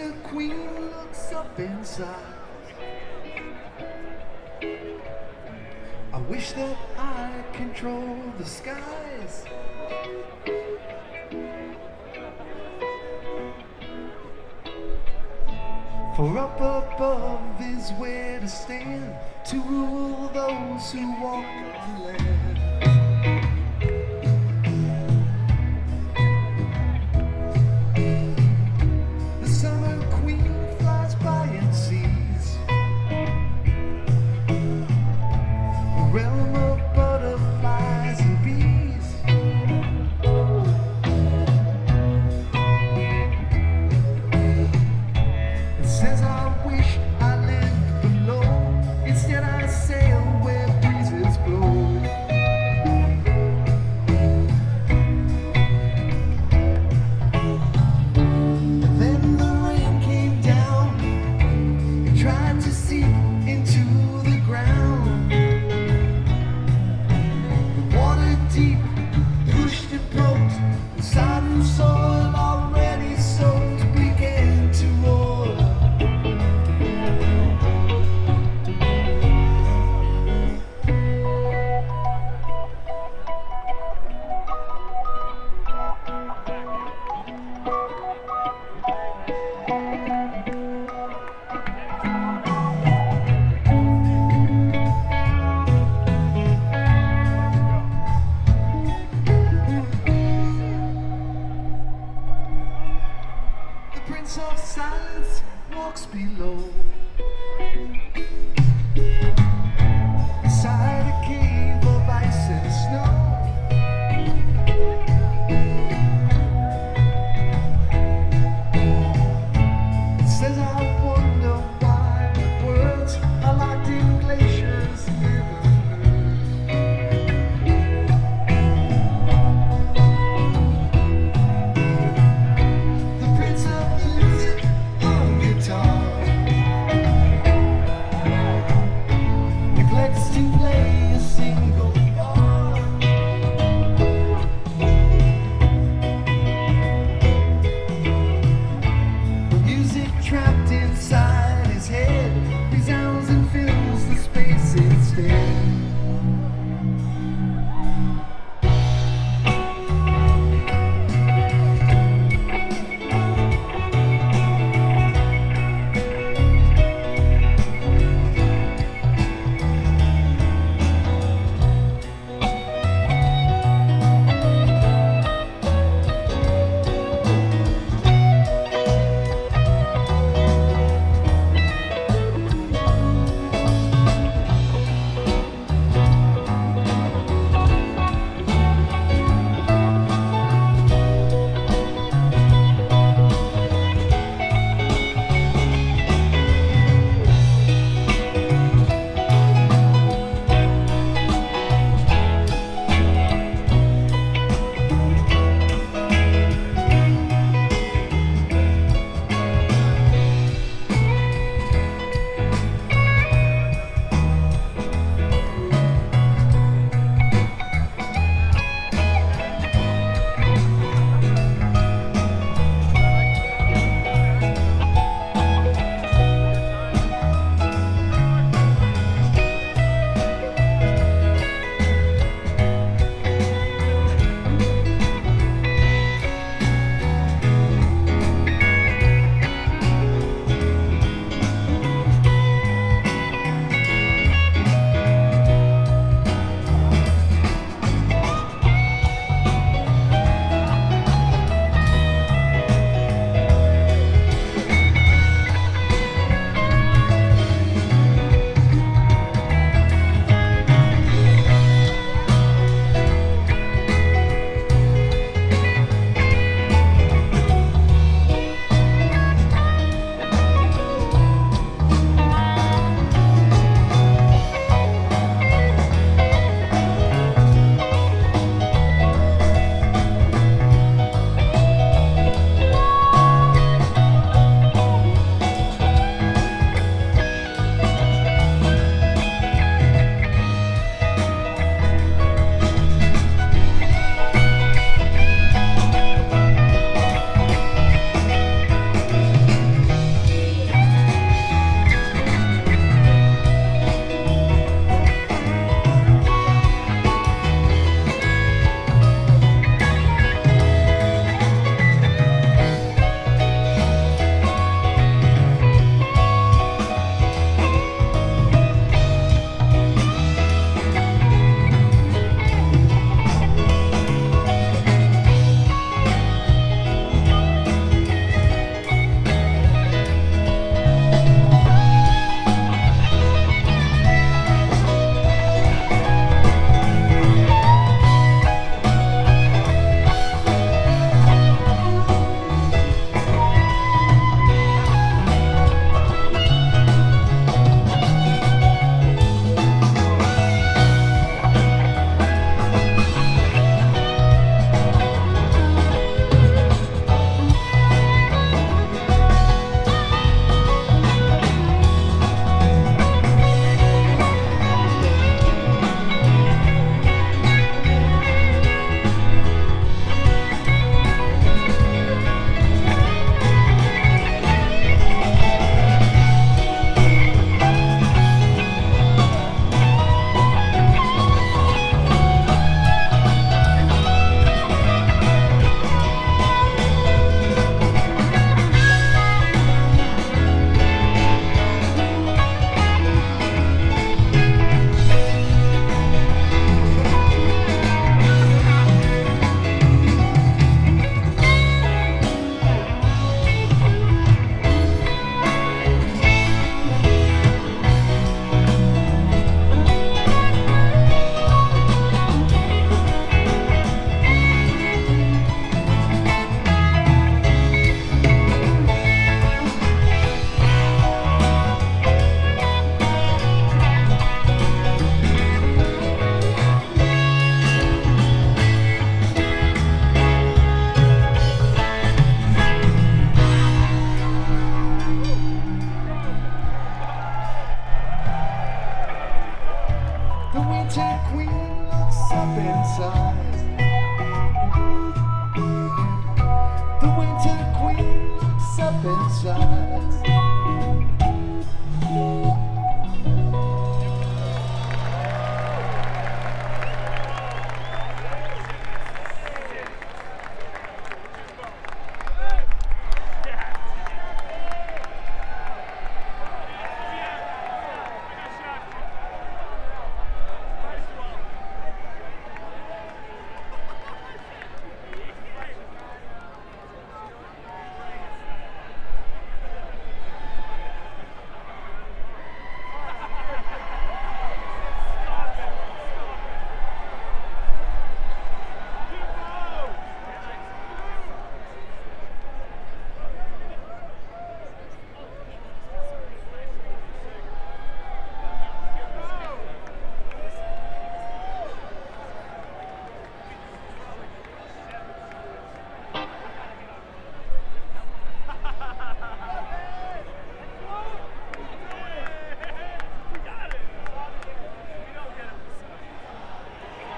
the queen looks up inside. I wish that I control the skies. For up above is where to stand, to rule those who walk on land. The summer queen flies by and sees a realm of butterflies and bees. It says I wish I lived below, instead I sail where breezes blow. Then the rain came down and tried to seep into the ground. The water deep pushed and poked, and sodden soil already soaked began to roar. The Prince of Silence walks below, inside a cave of ice and snow. It says I wonder why the words are locked in glaciers never The Prince of Music on guitar neglects to play a single bar. Music trapped inside